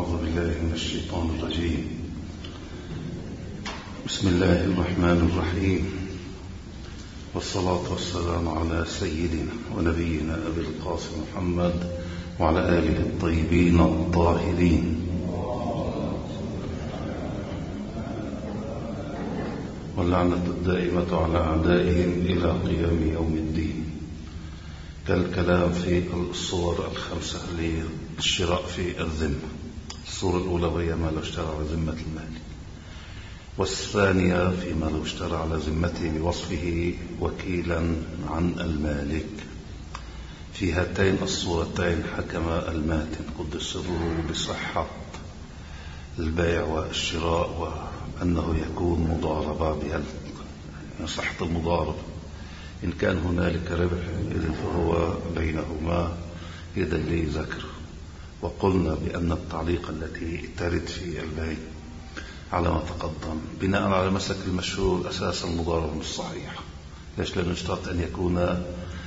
أعوذ بالله من الشيطان الرجيم. بسم الله الرحمن الرحيم، والصلاة والسلام على سيدنا ونبينا أبي القاسم محمد وعلى آله الطيبين الطاهرين، واللعنة الدائمة على أعدائهم إلى قيام يوم الدين. كالكلام في الصور الخمسة للشراء في الذمة. الصورة الأولى وهي ما لو اشترى على ذمة المالك، والثانية فيما لو اشترى على ذمته بوصفه وكيلا عن المالك. في هاتين الصورتين حكم الماتن قدس سره بصحة البيع والشراء، وأنه يكون مضاربة صحة المضاربة. إن كان هنالك ربح إذن فهو بينهما إذا اللي ذكر. وقلنا بأن التعليق التي ترد في البيع على ما تقدم بناء على مسلك المشهور أساس المضاربة مش صحيح. ليش؟ لأنه اشترط أن يكون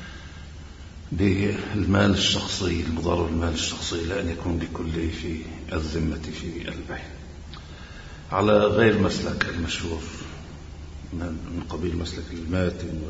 بالمال الشخصي، المضاربة بالمال الشخصي، لا أن يكون بكله في الذمة في البيع. على غير مسلك المشهور من قبيل مسلك الماتن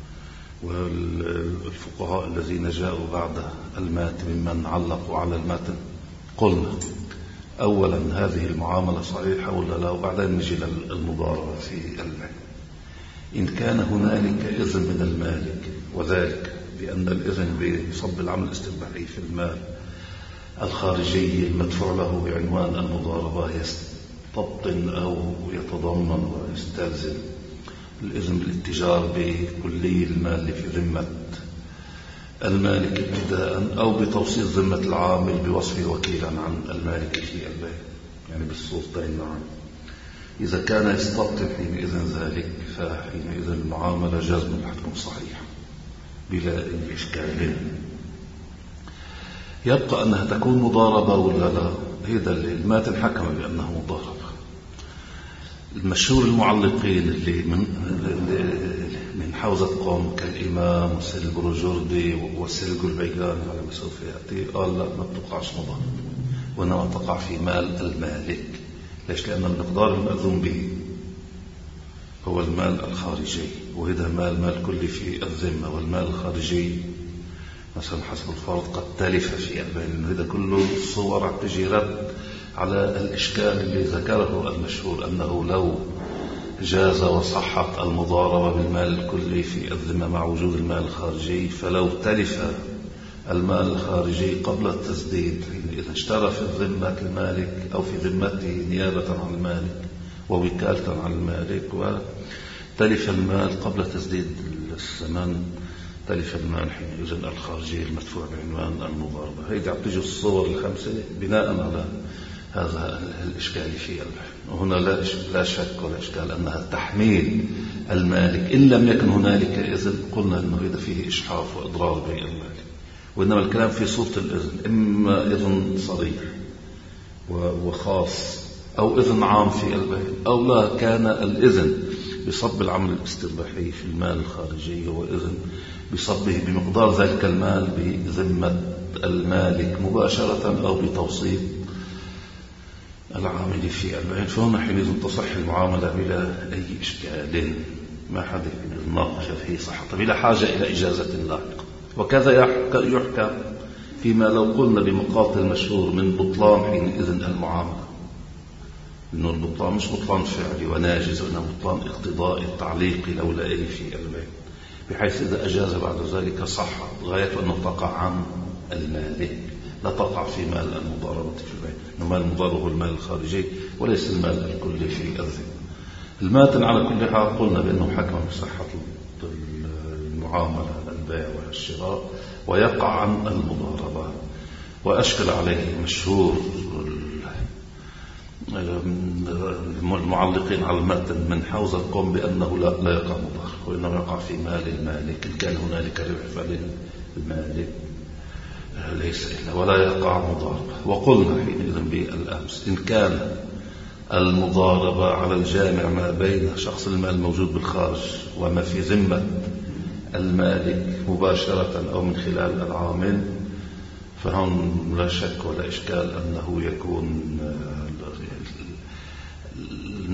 والفقهاء الذين جاءوا بعد الماتن ممن علقوا على الماتن، قلنا أولا هذه المعاملة صحيحة ولا لا، وبعدين نجي للمضاربة في البيع. إن كان هنالك إذن من المالك، وذلك بأن الإذن بصب العمل الاستباحي في المال الخارجي المدفوع له بعنوان المضاربة يستبطن أو يتضمن ويستلزم الإذن بالاتجار بكلي المال في ذمة المالك ابتداء، أو بتوصيل ذمة العامل بوصفه وكيلا عن المالك في البيع، يعني بالصورتين معا. إذا كان يستبطن حينئذ ذلك فحينئذ المعاملة جزما حتكون صحيحة بلا إشكال. يبقى أنها تكون مضاربة ولا لا، هذا اللي الماتن حكم بأنه مضاربة. المشهور المعلقين اللي من حوزة قوم كالإمام وسيد البروجردي وسيد البيقان على ما سوف يأتي، قال لا، ما تقعش مضاربة وإنما تقع في مال المالك. ليش؟ لأن المقدار المأذون به هو المال الخارجي، وهذا مال كلي في الذمة، والمال الخارجي مثلا حسب الفرض قد تلف في البيع، لأن هذا كله صور تجي رد على الإشكال اللي ذكره المشهور، أنه لو جاز وصحت المضاربة بالمال الكلي في الذمة مع وجود المال الخارجي، فلو تلف المال الخارجي قبل التسديد، إذا اشترى في ذمة المالك أو في ذمته نيابة عن المالك ووكالة عن المالك، وتلف المال قبل تسديد الثمن، تلف المال حينئذ الخارجي المدفوع بعنوان المضاربة. هيدا بتجي الصور الخمسة بناء على هذا الإشكال في البيع. وهنا لا شك ولا إشكال أنها تحميل المالك إن لم يكن هنالك إذن. قلنا أنه إذا فيه إشحاف وإضرار بين المالك، وإنما الكلام في صورة الإذن، إما إذن صريح وخاص أو إذن عام في البيع، أو لا كان الإذن بصب العمل الاستباحي في المال الخارجي هو إذن بصبه بمقدار ذلك المال بذمة المالك مباشرة أو بتوصيل العامل في البيع. فهنا حينئذ تصح المعاملة بلا أي إشكال، ما حد يناقش فيه صحة بلا حاجة إلى إجازة لاحقة. وكذا يحكم فيما لو قلنا بمقاطع المشهور من بطلان حينئذ المعاملة، إنه البطلان مش بطلان فعلي وناجز، وإنه بطلان اقتضائي التعليقي لولائي في البيع، بحيث إذا أجاز بعد ذلك صحة غاية أنه تقع عن المالك، لا تقع في مال المضاربة في البيع. إنه مال المضاربة هو المال الخارجي وليس المال الكلي في الذمة. الماتن على كل حال قلنا بأنه حكم بصحة المعاملة البيع والشراء ويقع عن المضاربة. وأشكل عليه مشهور المعلقين على الماتن من حوزة القوم بأنه لا يقع مضاربة، وإنما يقع في مال المالك. إن كان هنالك ربح فللمالك ليس إلا، ولا يقع مضاربة. وقلنا حينئذ بالأمس إن كان المضاربة على الجامع ما بين شخص المال الموجود بالخارج وما في ذمة المالك مباشرة أو من خلال العامل، فهم لا شك ولا إشكال أنه يكون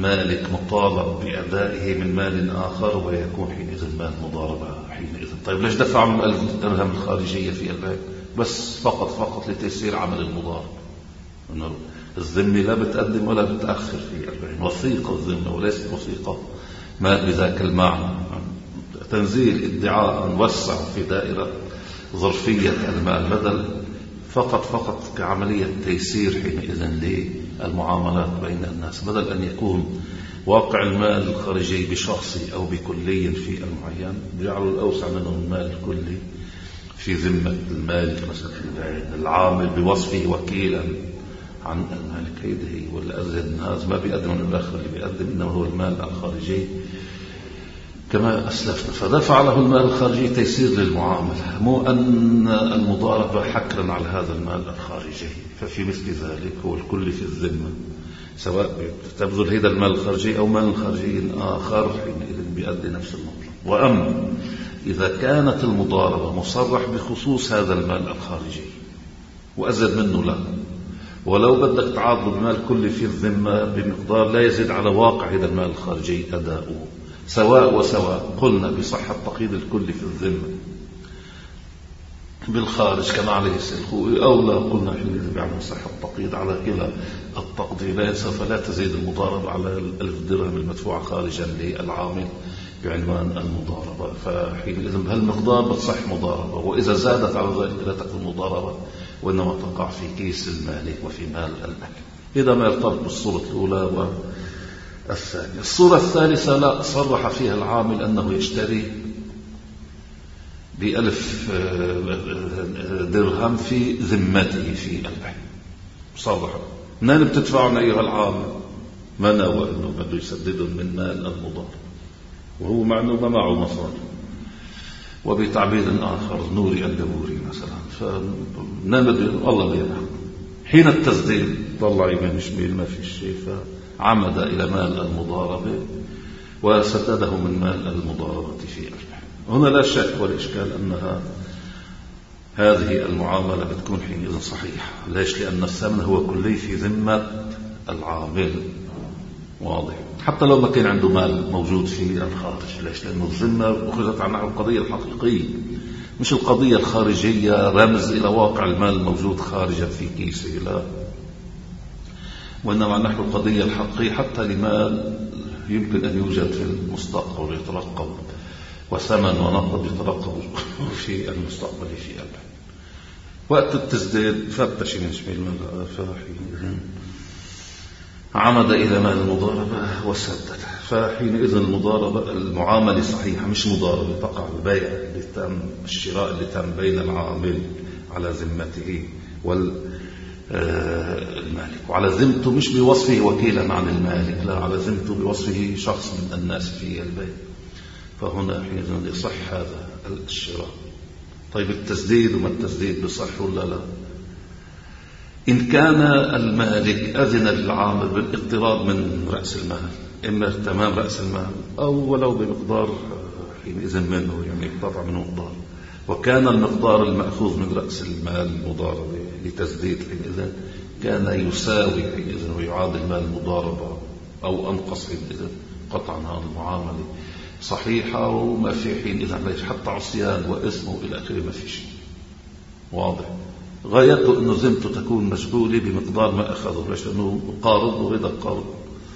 المالك مطالب بأدائه من مال آخر ويكون حينئذ مال مضاربة حينئذ. طيب ليش دفع 1000 درهم الخارجية في البيع؟ بس فقط لتيسير عمل المضارب. الذمة لا بتقدم ولا بتأخر في البيع، وثيقة الذمة وليست وثيقة مال بذاك المعنى. تنزيل ادعاء وسع في دائرة ظرفية المال بدل فقط كعملية تيسير حينئذ للمعاملات بين الناس، بدل أن يكون واقع المال الخارجي بشخصي أو بكلي في المعين، بيجعلوا الأوسع منه المال الكلي في ذمة المالك مثلا العامل بوصفه وكيلا عن المالك. هيده ولا أزيد هذا ما بيقدم من الآخر، اللي بيقدم إنما هو المال الخارجي كما أسلفنا. فدفع له المال الخارجي تيسير للمعاملة، مو أن المضاربة حكرا على هذا المال الخارجي. ففي مثل ذلك هو الكل في الذمة، سواء تبذل هذا المال الخارجي أو مال خارجي آخر حينئذ بيؤدي نفس المطلب. وأما إذا كانت المضاربة مصرح بخصوص هذا المال الخارجي وأزيد منه لا، ولو بدك تعاضد المال كله في الذمة بمقدار لا يزيد على واقع هذا المال الخارجي أداؤه سواء وسواء، قلنا بصحة تقييد الكل في الذمة بالخارج كما عليه السلخوي، أو لا قلنا حين بيعمل صحة تقييد على كلا التقديرين، فلا تزيد المضاربة على 1000 درهم المدفوعة خارجا للعامل بعنوان المضاربة. فحينئذ بهالمقدار بتصح مضاربة، وإذا زادت على ذلك لا تكون مضاربة وإنما تقع في كيس المالك وفي مال المالك. إذا ما يرتبط بالصورة الأولى والثانية. الصورة الثالثة لا صرح فيها العامل أنه يشتري ب1000 درهم في ذمته في البيع، صرح منين بتدفعون أيها العامل؟ ما نوى أنه بده يسددهم من مال المضارب وهو مع أنه ما معه مصاري. وبتعبير آخر نوري الدبوري مثلا، فنمد الله بيرحم حين التسديد طلع يمين شميل ما في شيء، فعمد إلى مال المضاربة وسدده من مال المضاربة في البيع. هنا لا شك ولا إشكال أنها هذه المعاملة بتكون حينئذ صحيحة. ليش؟ لأن الثمن هو كلي في ذمة العامل، واضح، حتى لو ما كان عنده مال موجود في الخارج. ليش؟ لأنه الذمة أخذت عنها القضية الحقيقية مش القضية الخارجية رمز إلى واقع المال الموجود خارجا في كيسه، لا، وإنما نحن القضية الحقيقية حتى لمال يمكن أن يوجد في المستقبل يترقب، وثمن ونقد يترقب في المستقبل في البيع. وقت التسديد فتش من شمال المال عمد إلى مال المضاربة وسدد. فحينئذ المضاربة المعاملة صحيحة، مش مضاربة تقع البيع اللي تم الشراء اللي تم بين العامل على ذمته والمالك، وعلى ذمته مش بوصفه وكيلا عن المالك، لا، على ذمته بوصفه شخص من الناس في البيع. فهنا حينئذ يصح هذا الشراء. طيب التسديد وما التسديد بصح ولا لا؟ إن كان المالك أذن للعامل بالاقتراض من رأس المال، إما تمام رأس المال أو ولو بمقدار حينئذ منه، يعني اقتطع منه مقدار، وكان المقدار المأخوذ من رأس المال المضاربة لتسديد حينئذ كان يساوي حينئذ ويعادل مال المضاربة أو أنقص حينئذ، قطعا هذه المعاملة صحيحة وما في حينئذ حتى عصيان واسمه إلى آخره ما في شيء، واضح. غايته أنه ذمته تكون مشغولة بمقدار ما أخذه، ليش؟ لأنه قارض وهذا القارض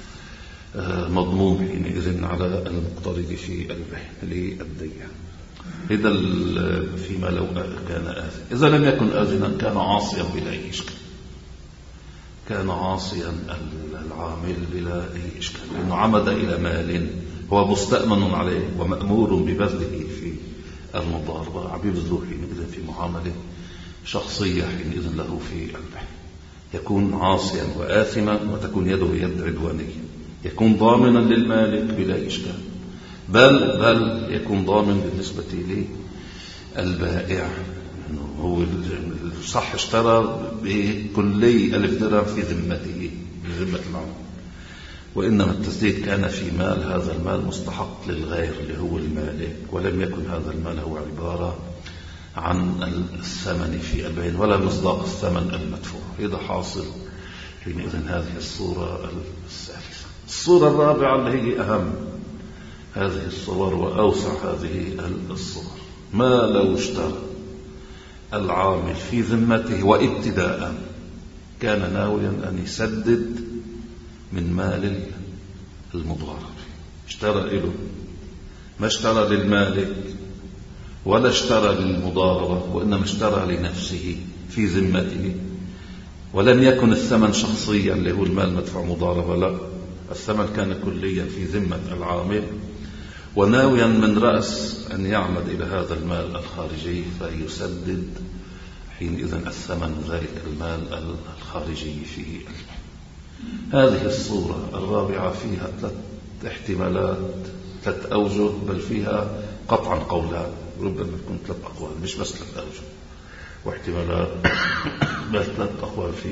مضمون حينئذ على المقترض في البيع للدين. هذا فيما لو كان آذن. إذا لم يكن آذنا كان عاصيا بلا أي إشكال، كان عاصيا العامل بلا أي إشكال، لأنه عمد إلى مال هو مستأمن عليه ومأمور ببذله في المضاربة، عبيد ذو حينئذ في معاملة شخصية حينئذ له في البيع، يكون عاصيا وآثما وتكون يده يد عدوانية، يكون ضامنا للمالك بلا إشكال، بل يكون ضامن بالنسبة للبائع، أنه هو صح اشترى بكلي 1000 درهم في ذمته بذمة العمل، وإنما التسديد كان في مال، هذا المال مستحق للغير اللي هو المالك، ولم يكن هذا المال هو عبارة عن الثمن في البيع ولا مصداق الثمن المدفوع. إذا حاصل حينئذ هذه الصورة الثالثة. الصورة الرابعة اللي هي أهم هذه الصور وأوسع هذه الصور: ما لو اشترى العامل في ذمته وابتداء كان ناويا أن يسدد من مال المضارب. اشترى له، ما اشترى للمالك ولا اشترى للمضاربة، وإنما اشترى لنفسه في ذمته، ولم يكن الثمن شخصيا اللي هو المال مدفوع مضاربة، لا، الثمن كان كليا في ذمة العامل، وناويا من رأس أن يعمد إلى هذا المال الخارجي فيسدد حينئذ الثمن ذلك المال الخارجي فيه. هذه الصورة الرابعة فيها 3 احتمالات، 3 أوجه، بل فيها قطعا قولان، ربما يكون 3 أقوال، مش بس 3 أوجه واحتمالات، بل 3 أقوال في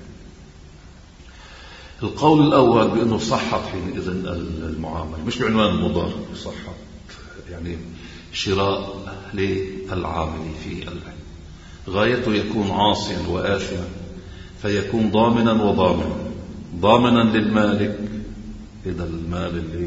القول الأول بأنه صحت حينئذ المعاملة، مش بعنوان المضاربة، صحت يعني شراء للعامل في البيع، غايته يكون عاصيا وآثما، فيكون ضامنا وضامنا، ضامنا للمالك إذا المال اللي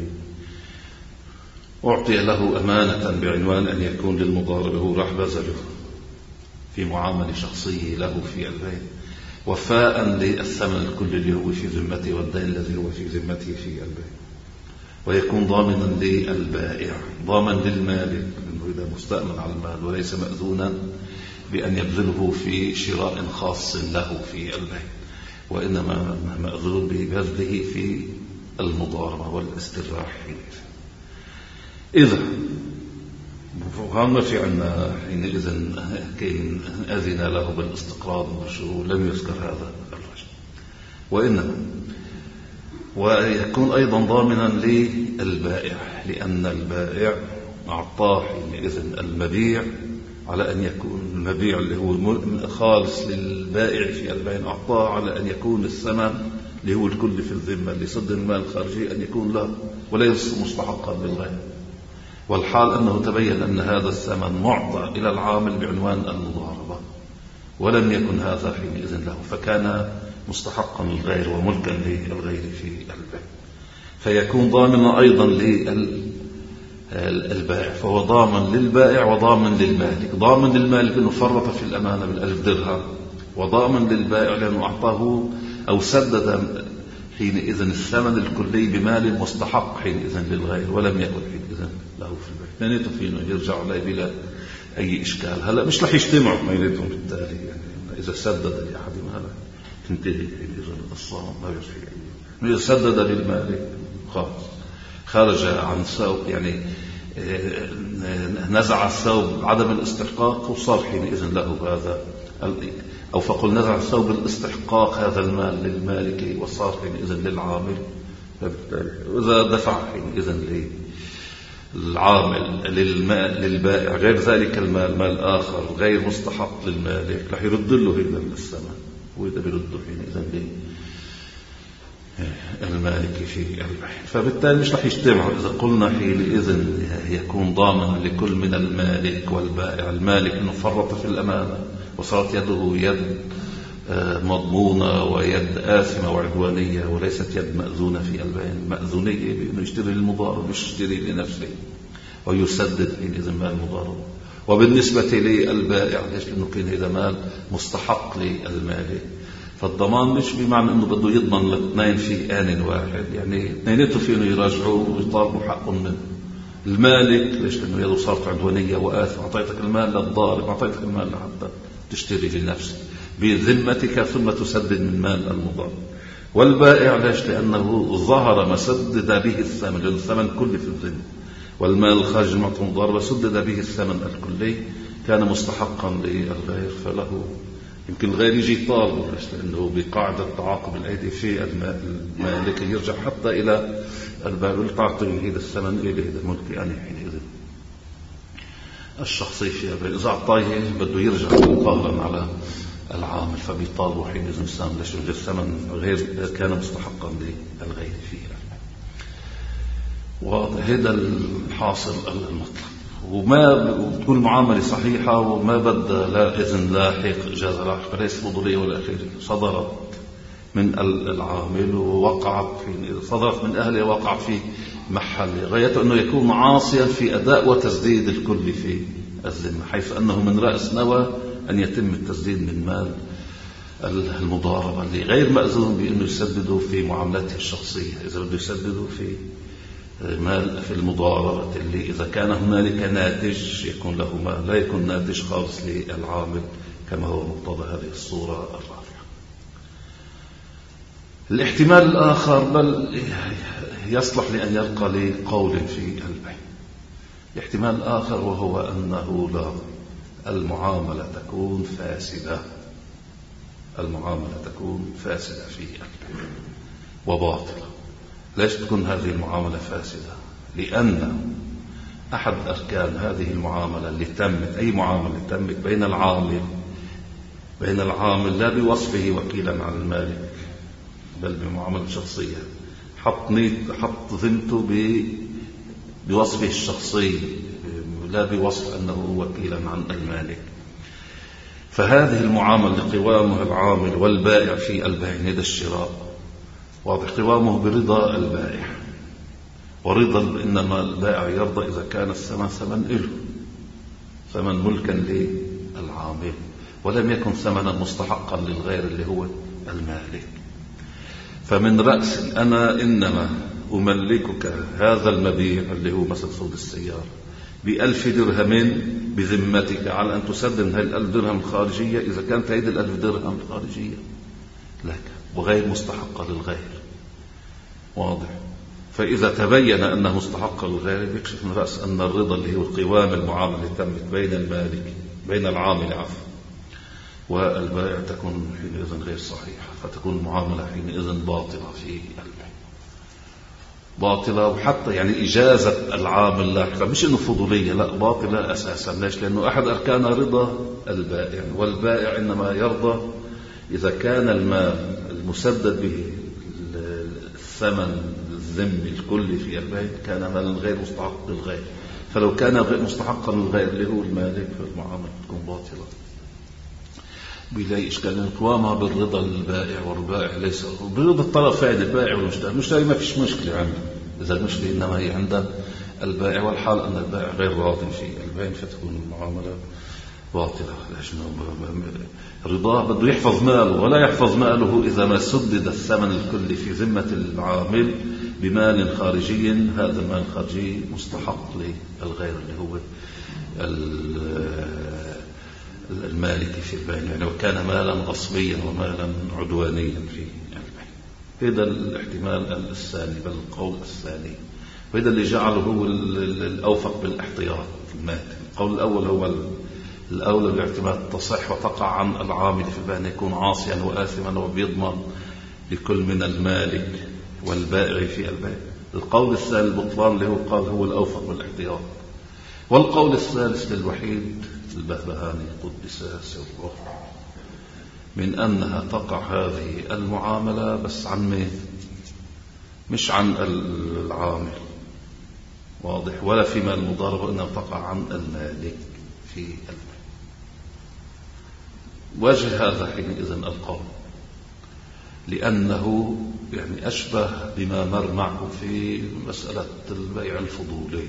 أعطي له أمانة بعنوان أن يكون للمضارب هو راح بذله في معاملة شخصية له في البيع، وفاء للثمن الكل اللي هو في ذمته والدين الذي هو في ذمته في البيع، ويكون ضامنا للبائع، ضامن للمالك أنه إذا مستأمن على المال وليس مأذونا بأن يبذله في شراء خاص له في البيع، وإنما مأذون ببذله في المضاربة والاستراح. إذا فهم في عنا حينئذ كين أذن له بالاستقراض والشروع، لم يذكر هذا الرجل، وإنما ويكون أيضا ضامنا للبائع، لأن البائع أعطاه حينئذ المبيع على أن يكون المبيع اللي هو خالص للبائع في البيع، أعطاه على أن يكون الثمن اللي هو الكل في الذمة اللي صد المال الخارجي أن يكون له وليس مستحقا للغير، والحال أنه تبين أن هذا الثمن معطى إلى العامل بعنوان المضاربة ولم يكن هذا حينئذ له، فكان مستحقا للغير وملكا للغير في البيع، فيكون ضامنا أيضا للبائع، فهو ضامن للبائع وضامن للمالك، ضامن للمالك أنه فرط في الأمانة بالألف درهم، وضامن للبائع لأنه أعطاه أو سدد حينئذ الثمن الكلي بمال مستحق حينئذ للغير ولم يكن حينئذ له في البيع، معناته فينه يرجع عليه بلا أي إشكال. هلا مش رح يجتمعوا معناتهم بالتالي، يعني إذا سدد لأحدهم هلا تنتهي حينئذ القصة، ما يصير إذا سدد للمالك خلاص خرج عن ثوب، يعني نزع الثوب عدم الاستحقاق وصار حينئذ له هذا، أو فقل نزع ثوب الاستحقاق هذا المال للمالك وصار حينئذ للعامل، وإذا دفع حينئذ للعامل للبائع غير ذلك المال مال آخر غير مستحق للمالك رح يرد له هذا الثمن، وإذا بيرده حينئذ المالك في البيع، فبالتالي مش رح يجتمعوا. إذا قلنا حينئذ يكون ضامنا لكل من المالك والبائع، المالك إنه فرط في الأمانة وصارت يده يد مضمونة ويد آثمة وعدوانية وليست يد مأذونة في البيع، مأذونية بأنه يشتري للمضارب مش يشتري لنفسه ويسدد حينئذ مال المضارب. وبالنسبة للبائع ليش؟ لأنه كان هذا مال مستحق للمالك، فالضمان مش بمعنى أنه بده يضمن الاثنين في آن واحد، يعني اثنيناتهم فيهم يراجعوا ويطالبوا حقهم من المالك، ليش؟ لأنه يده صارت عدوانية وآثم، أعطيتك المال للضارب، أعطيتك المال لحتى تشتري لنفسك بذمتك ثم تسدد من مال المضارب. والبائع ليش؟ لأنه ظهر ما سدد به الثمن، لأن الثمن كله في الذمة، والمال الخارج المعطى المضاربة سدد به الثمن الكلي، كان مستحقا للغير، فله يمكن الغير يجي يطالبه، لأنه بقاعدة تعاقب الأيدي في المالك يرجع حتى إلى البائع ويعطي هذا الثمن إلى هذا الملك، يعني حينئذ الشخصي في البيع إذا أعطاه بده يرجع قهرا على العامل، فبيطالبوا حينئذ الإنسان لشغل الثمن غير كان مستحقا للغير فيه. وهذا الحاصل المطلق، وما تكون معاملة صحيحة وما بدأ لا إذن لاحق جاز لاحق، ليس فضولية ولا خير، صدرت من العامل، ووقعت صدرت من أهله ووقعت في محل، غايته أنه يكون عاصيا في أداء وتسديد الكل في الذمة، حيث أنه من رأس نوى أن يتم التسديد من مال المضاربة اللي غير مأذون بأنه يسددوا في معاملته الشخصية. إذا بده يسددوا في مال في المضاربة اللي إذا كان هنالك ناتج يكون له مال، لا يكون ناتج خالص للعامل كما هو مقتضى هذه الصورة الرابعة. الاحتمال الآخر بل يصلح لأن يلقى لقول في البيع. الاحتمال الآخر وهو أنه لا، المعاملة تكون فاسدة، المعاملة تكون فاسدة في البيع وباطلة. ليش تكون هذه المعاملة فاسدة؟ لأن أحد أركان هذه المعاملة اللي تمت، أي معاملة تمت بين العامل لا بوصفه وكيلا عن المالك بل بمعاملة شخصية، حط ذمته بوصفه الشخصي لا بوصف أنه وكيلا عن المالك. فهذه المعاملة قوامها العامل والبائع في البيع، هذا الشراء واضح، قوامه برضا البائع، ورضا إنما البائع يرضى إذا كان الثمن ثمن إله، ثمن ملكا للعامل، ولم يكن ثمنا مستحقا للغير اللي هو المالك. فمن رأس أنا إنما أملكك هذا المبيع اللي هو مثل صوت السيارة ب1000 درهم بذمتك على أن تسدد هذه 1000 درهم الخارجية إذا كانت هذه 1000 درهم الخارجية لك وغير مستحقة للغير، واضح. فإذا تبين أنه مستحق للغير بيكشف من رأس أن الرضا اللي هو القوام المعاملة اللي تمت بين العامل والبائع تكون حينئذ غير صحيحة، فتكون المعاملة حينئذ باطلة في البيع، باطلة. وحتى يعني إجازة العامل لاحقا مش إنه فضولية، لا، باطلة أساسا. ليش؟ لأنه أحد أركان رضا البائع، والبائع إنما يرضى إذا كان المال المسدد به الثمن الذمي الكلي في البيع كان مالا غير مستحق للغير. فلو كان غير مستحقا للغير اللي هو المالك فالمعاملة تكون باطلة بلا إشكال. قوامها بالرضا للبائع، والبائع ليس برضا الطرفين، البائع والمشتري. المشتري ما فيش مشكلة عنده، إذا المشكلة إنما هي عند البائع، والحال أن البائع غير راض في البيع فتكون المعاملة باطلة. رضاه بده يحفظ ماله، ولا يحفظ ماله إذا ما سدد الثمن الكلي في ذمة العامل بمال خارجي، هذا المال الخارجي مستحق للغير اللي هو المالك في البيع، يعني وكان مالا غصبيا ومالا عدوانيا في البيع. هذا الاحتمال الثاني بل القول الثاني، وهذا اللي جعله هو الأوفق بالاحتياط المادي. القول الأول هو الأولى بالاعتماد تصح وتقع عن العامل في البيع أن يكون عاصيا وآثما وبيضمن لكل من المالك والبائع في البيع. القول الثاني البطلان اللي هو قال هو الأوفق بالاحتياط. والقول الثالث للوحيد البهبهاني قدس سره من أنها تقع هذه المعاملة بس عن مين؟ مش عن العامل، واضح، ولا في مال المضاربة، إنها تقع عن المالك في البيع. وجه هذا حينئذ القول لأنه يعني أشبه بما مر معكم في مسألة البيع الفضولي.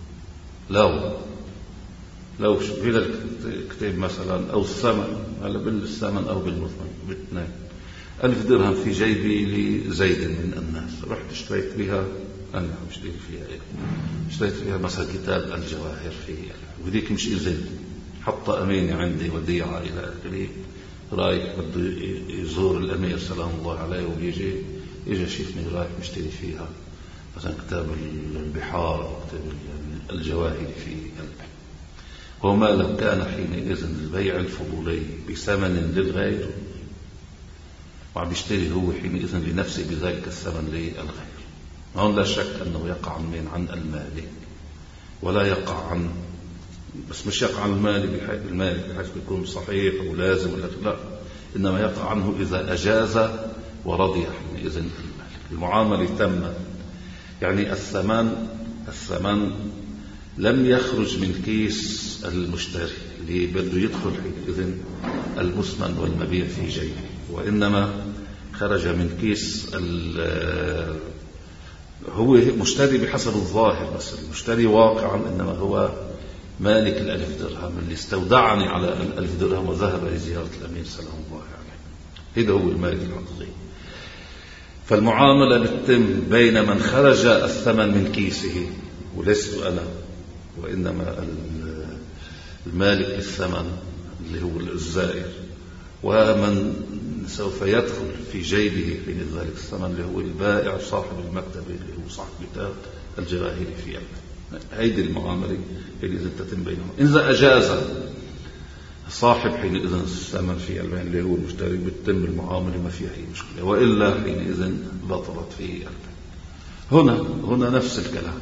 لو هذا الكتاب مثلا أو الثمن على بالثمن أو بالمثمن باثنين 1000 درهم في جيبي لزيد من الناس، رحت اشتريت بها، أنا اشتريت فيها اشتريت فيها مثلا كتاب الجواهر في وذيك مش إذن، حط أميني عندي وديعة إلى آخره، رايح بده يزور الأمير سلام الله عليه وبيجي شيفني رايح مشتري فيها مثلا كتاب البحار أو كتاب الجواهر في البيع. وما لو كان حينئذ البيع الفضولي بثمن للغير وعم يشتري هو حينئذ لنفسه بذلك الثمن للغير، هون لا شك أنه يقع عن المالك، ولا يقع عن، بس مش يقع عن المالك بحيث يكون صحيح ولازم ولا لا، إنما يقع عنه إذا أجاز ورضي حينئذ المالك. المعاملة تمت، يعني الثمن لم يخرج من كيس المشتري اللي بده يدخل حينئذ المثمن والمبيع في جيبه، وإنما خرج من كيس هو مشتري بحسب الظاهر، بس المشتري واقعا إنما هو مالك ال1000 درهم اللي استودعني على ال1000 درهم وذهب لزيارة الأمير سلام الله عليه. هذا هو المالك الحقيقي. فالمعاملة بتتم بين من خرج الثمن من كيسه ولست أنا، وإنما المالك للثمن اللي هو الزائر، ومن سوف يدخل في جيبه في ذلك الثمن اللي هو البائع صاحب المكتب اللي هو صاحب كتاب الجواهر في يده. هيدي المعاملة اللي تتم بينهم. إذا أجاز صاحب حينئذ الثمن في البيع اللي هو المشتري بتتم المعاملة ما فيها أي مشكلة، وإلا حينئذ بطلت في البيع. هنا نفس الكلام.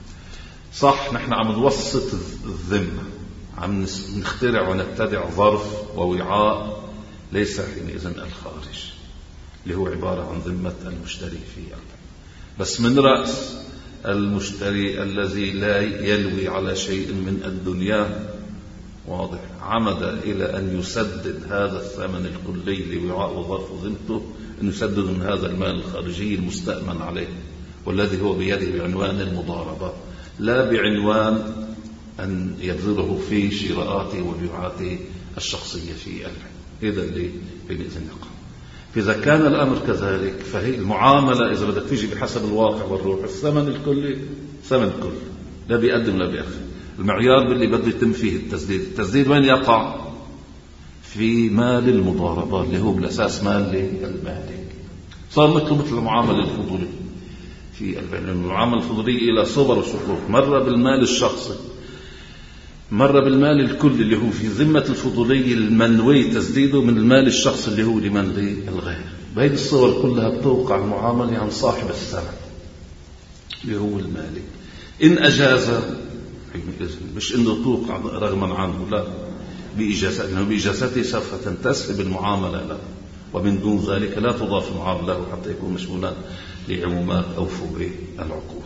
صح، نحن عم نوسط الذمة، عم نخترع ونبتدع ظرف ووعاء ليس حينئذ الخارج اللي هو عبارة عن ذمة المشتري في البيع. بس من رأس المشتري الذي لا يلوي على شيء من الدنيا، واضح، عمد إلى أن يسدد هذا الثمن الكلي لوعاء وظرف ذمته، أن يسدد من هذا المال الخارجي المستأمن عليه والذي هو بيده بعنوان المضاربة، لا بعنوان أن يبذله في شراءاته وبيعاته الشخصية في البيع. هذا اللي بإذن يقع. فإذا كان الأمر كذلك فهي المعاملة إذا بدك تيجي بحسب الواقع والروح، الثمن الكلي ثمن كل، لا بيقدم لا بيأخذ. المعيار باللي بده يتم فيه التسديد وين يقع؟ في مال المضاربة اللي هو بالأساس مال للمالك. صار مثل المعاملة الفضولية في البيع. المعاملة الفضولية إلى صور وشروط، مرة بالمال الشخصي، مرة بالمال الكل اللي هو في ذمة الفضولية المنوي تسديده من المال الشخصي اللي هو لمن الغير. بهذه الصور كلها بتوقع المعاملة عن صاحب الثمن اللي هو المالك. إن أجاز مش إنه توقع رغما عنه، لا، بإجازته، لأنه بإجازته سوف تنتسب المعاملة له، ومن دون ذلك لا تضاف المعاملة له حتى يكون مشمولا لعمومات أوفوا بالعقود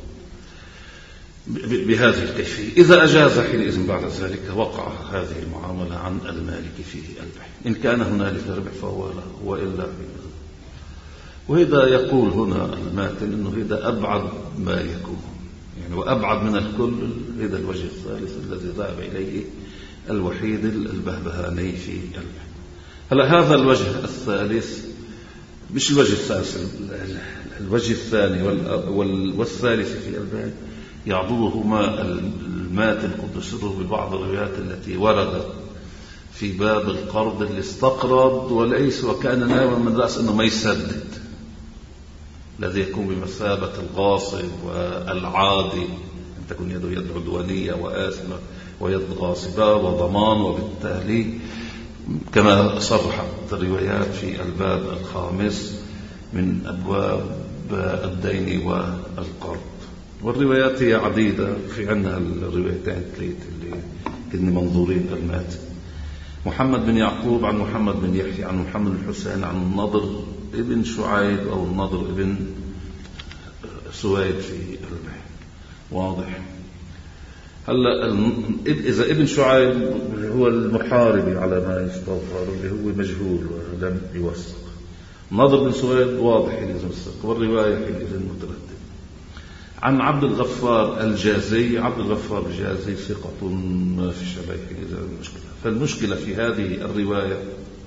بهذه الكيفية. إذا أجاز حينئذ بعد ذلك وقع هذه المعاملة عن المالك فيه البيع. إن كان هنالك ربح فهو له، وإلا وهذا يقول هنا الماتن إنه هذا أبعد ما يكون، يعني وأبعد من الكل. هذا الوجه الثالث الذي ذهب إليه الوحيد البهبهاني في البيع. هلا هذا الوجه الثالث مش الوجه الثالث، الوجه الثاني والثالث في البيع يعضدهما الماتن قدس سره ببعض الروايات التي وردت في باب القرض اللي استقرض وليس وكان ناويا من رأس أنه ما يسدد، الذي يكون بمثابة الغاصب والعادي، أن تكون يده يد عدوانية وآثمة ويد غاصبة وضمان، وبالتالي كما صرحت الروايات في الباب الخامس من أبواب الدين والقرض. والروايات هي عديدة، في عندنا الروايتين ثلاثة اللي كنا منظورين الماتن. محمد بن يعقوب عن محمد بن يحيى عن محمد بن الحسين عن النضر ابن شعيب أو النضر ابن سويد في البيع. واضح. هلا إذا ابن شعيب هو المحارب على ما يستظهر اللي هو مجهول ولم يوثق، النضر بن سويد واضح لازم الصدق، والرواية حينئذ متردد. عن عبد الغفار الجازي، عبد الغفار الجازي ثقة ما في شبيه إذا المشكلة. فالمشكلة في هذه الرواية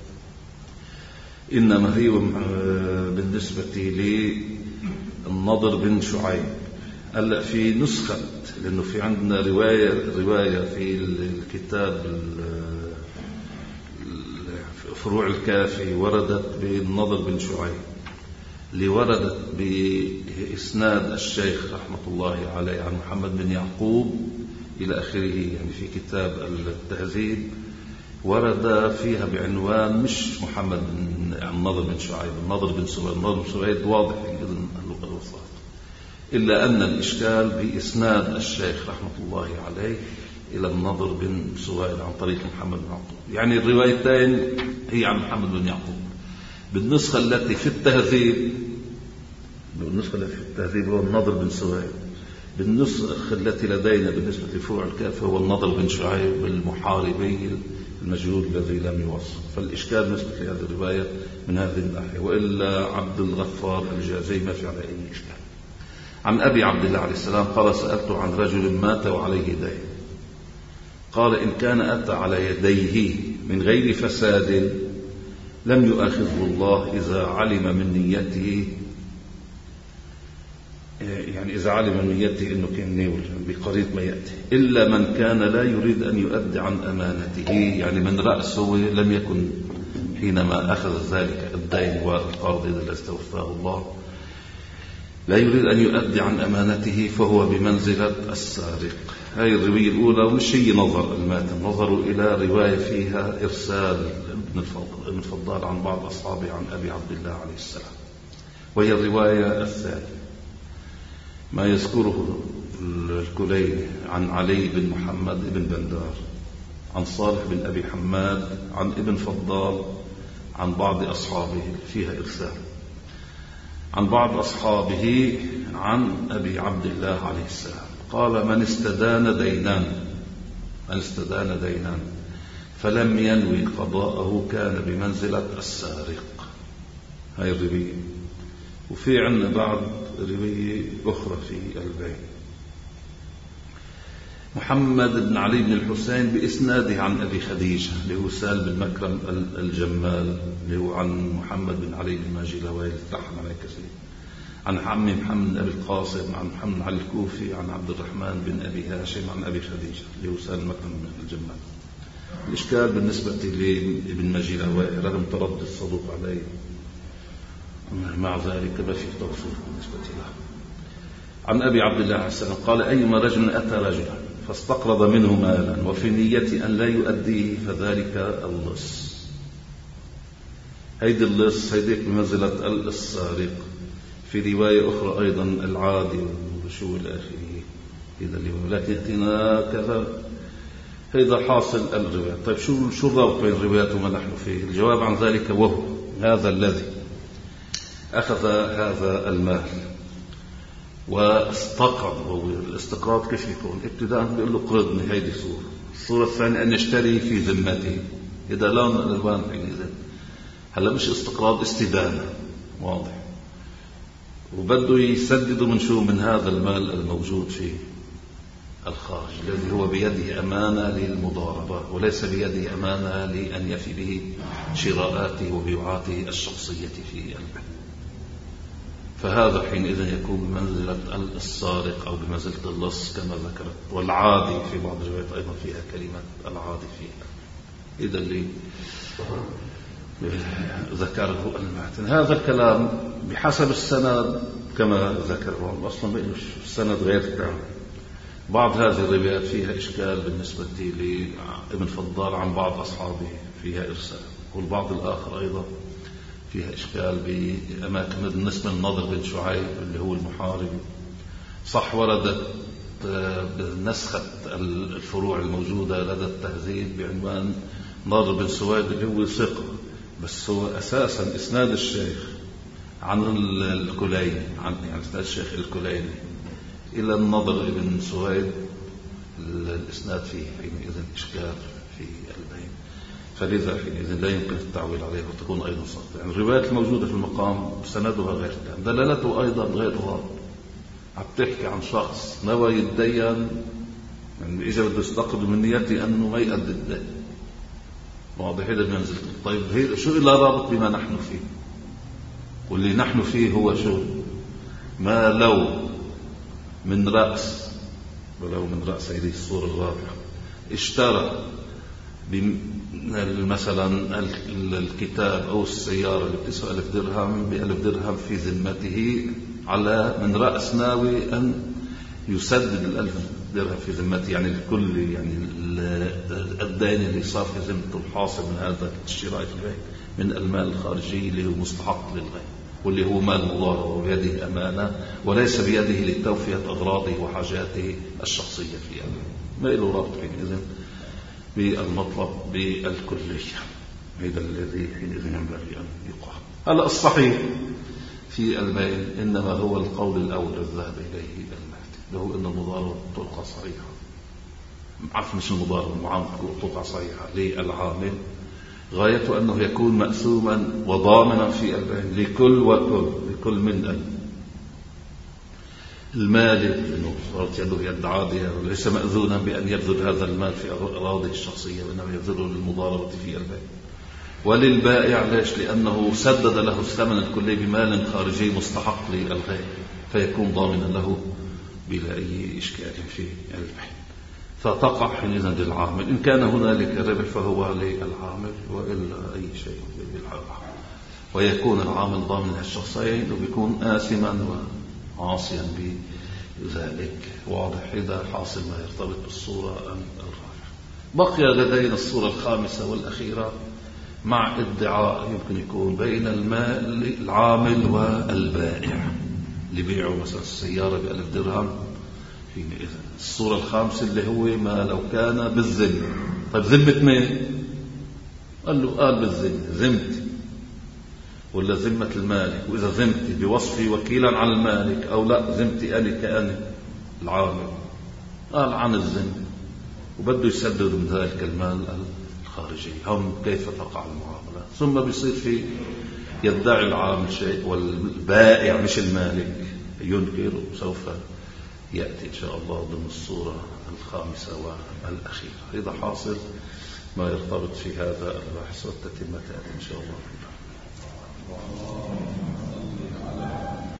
إنما هي بالنسبة للنضر بن شعيب. هلا في نسخة، لأنه في عندنا رواية في الكتاب فروع الكافي وردت بالنضر بن شعيب، اللي وردت بإسناد الشيخ رحمة الله عليه عن محمد بن يعقوب إلى آخره، يعني في كتاب التهذيب ورد فيها بعنوان مش محمد بن النضر بن شعيب، النضر بن سويد. النضر بن سويد واضح إذن الوثاق، إلا أن الإشكال بإسناد الشيخ رحمة الله عليه إلى النضر بن سويد عن طريق محمد بن يعقوب. يعني الروايتين هي عن محمد بن يعقوب. بالنسخة التي في التهذيب هو النضر بن سويد، بالنسخ التي لدينا بالنسبة لفروع الكافي هو النضر بن شعيب المحاربي المجهول الذي لم يوصل، فالإشكال بالنسبة لهذه الرواية من هذه الناحية. وإلا عبد الغفار الجازي ما في على أي إشكال. عن أبي عبد الله عليه السلام قال: سألت عن رجل مات وعليه دين، قال: إن كان أتى على يديه من غير فساد لم يؤاخذه الله إذا علم من نيته، يعني إذا علم من نيته أنه كان ناول بقريب ما يأتي، إلا من كان لا يريد أن يؤدي عن أمانته، يعني من رأسه لم يكن حينما أخذ ذلك الدين والقرض الذي استوفاه الله لا يريد أن يؤدي عن أمانته فهو بمنزلة السارق. هذه الرواية الأولى، ومش هي نظر الماتن، نظروا إلى رواية فيها إرسال ابن الفضال عن بعض أصحابه عن أبي عبد الله عليه السلام، وهي الرواية الثانية ما يذكره الكليني عن علي بن محمد بن بندار عن صالح بن أبي حماد عن ابن فضال عن بعض أصحابه، فيها إرسال عن بعض أصحابه عن أبي عبد الله عليه السلام قال: من استدان دينان فلم ينوي قضاءه كان بمنزلة السارق. هاي الرواية. وفي عندنا بعض رواية أخرى في البين. محمد بن علي بن الحسين بإسناده عن أبي خديجة اللي هو سال بن مكرم الجمال، اللي هو عن محمد بن علي بن ماجي لويل تحم عليه كثير، عن عمي محمد بن أبي القاسم عن محمد بن علي الكوفي عن عبد الرحمن بن أبي هاشم عن أبي خديجة اللي هو سال بن مكرم الجمال. الإشكال بالنسبة لابن ماجي لويل رغم تردد الصدوق عليه، مع ذلك ما في توصيف بالنسبة له. عن أبي عبد الله عليه السلام قال: أيما رجل أتى رجلا فاستقرض منه مالا وفي نية أن لا يؤديه فذلك اللص. هيدي اللص هيديك بمنزلة السارق. في رواية أخرى أيضا العادي وشو الآخرية إذا اللي ولكن يأتينا كذا. هذا حاصل الرواية. طيب شو الرابط بين الروايات وما نحن فيه؟ الجواب عن ذلك وهو هذا الذي أخذ هذا المال واستقرض، والاستقراض كيف يكون؟ ابتداء بيقول له قرضني، هيدي صورة. الصورة الثانية أن يشتري في ذمته، إذا لون الألوان حينئذ هلا مش استقراض، استدانة واضح، وبده يسدد من شو؟ من هذا المال الموجود في الخارج الذي هو بيده أمانة للمضاربة وليس بيده أمانة لأن يفي به شراءاته وبيعاته الشخصية في البيت. فهذا حينئذ يكون بمنزلة السارق أو بمنزلة اللص كما ذكرت. والعادي في بعض الروايات أيضا فيها كلمة العادي فيها، إذا اللي ذكره الماتن. هذا الكلام بحسب السند كما ذكره، أصلا بيقولش السند غير كلام. بعض هذه الروايات فيها إشكال بالنسبة لابن فضال عن بعض أصحابه، فيها إرسال. والبعض الآخر أيضا فيها إشكال بأماكن بالنسبة للنضر بن شعيب اللي هو المحارب. صح وردت نسخة الفروع الموجودة لدى التهذيب بعنوان نضر بن سويد اللي هو ثقة، بس هو أساسا إسناد الشيخ عن الكليني، يعني إسناد الشيخ الكليني إلى النضر بن سويد الإسناد فيه حينئذ إشكال في البين، فلذا حينئذ لا يمكن التعويل عليه وتكون أيضا صحيحة. يعني الروايات الموجودة في المقام سندها غير تام، دلالته أيضا غير ضابط. عم تحكي عن شخص نوى يتدين، يعني إذا بده يستقبل من نيته أنه ما يؤدي الدين، واضح هذا المنزل. طيب شو إلا رابط بما نحن فيه؟ واللي نحن فيه هو شو؟ ما لو من رأس، ولو من رأس هذه الصورة الرابعة اشترى مثلا الكتاب أو السيارة اللي بتسوى 1000 درهم ب1000 درهم في ذمته، على من رأس ناوي أن يسدد 1000 درهم في ذمته، يعني الكل، يعني الدين اللي صار في ذمته الحاصل من هذا الشراء من المال الخارجي اللي هو مستحق للغير، واللي هو مال مضاربة وبيده أمانة وليس بيده لتوفية أغراضه وحاجاته الشخصية فيها، ما له رابط حينئذ بالمطلب بالكلية. هذا الذي حينئذ ينبغي أن يقال. هلا الصحيح في البين إنما هو القول الأول الذهب إليه المهدي. اللي هو أن المضاربة توقع صحيحة. عفوا مش المضاربة، المعاملة توقع صحيحة للعامل، غايته أنه يكون مأسوما وضامنا في البيع لكل من المالك، لأنه صارت يده يد عادية وليس مأذونا بأن يبذل هذا المال في أراضيه الشخصية، وإنما يبذله للمضاربة في البيع. وللبائع ليش؟ لأنه سدد له الثمن الكلي بمال خارجي مستحق للغير، فيكون ضامنا له بلا أي إشكال في البيع. فتقع حينئذ للعامل، إن كان هنالك ربح فهو للعامل، وإلا أي شيء بالحرام. ويكون العامل ضامن الشخصين، وبيكون آثما وعاصيا بذلك. واضح إذا حاصل ما يرتبط بالصورة الرابعة. بقي لدينا الصورة الخامسة والأخيرة مع ادعاء يمكن يكون بين العامل والبائع اللي بيعوا مثلا السيارة ب1000 درهم. الصورة الخامسة اللي هو ما لو كان بالذمة. طيب ذمة مين؟ قال له قال بالذمة، ذمتي ولا ذمة المالك؟ وإذا ذمتي بوصفي وكيلا عن المالك أو لا ذمتي أنا كأني العامل، قال عن الذمة وبده يسدد من ذلك المال الخارجي. هم كيف تقع المعاملة؟ ثم بيصير في يدعي العامل شيء والبائع مش المالك ينكر، وسوف يأتي إن شاء الله ضمن الصورة الخامسة والأخيرة. إذا حاصل ما يرتبط في هذا البحث والتتمة إن شاء الله.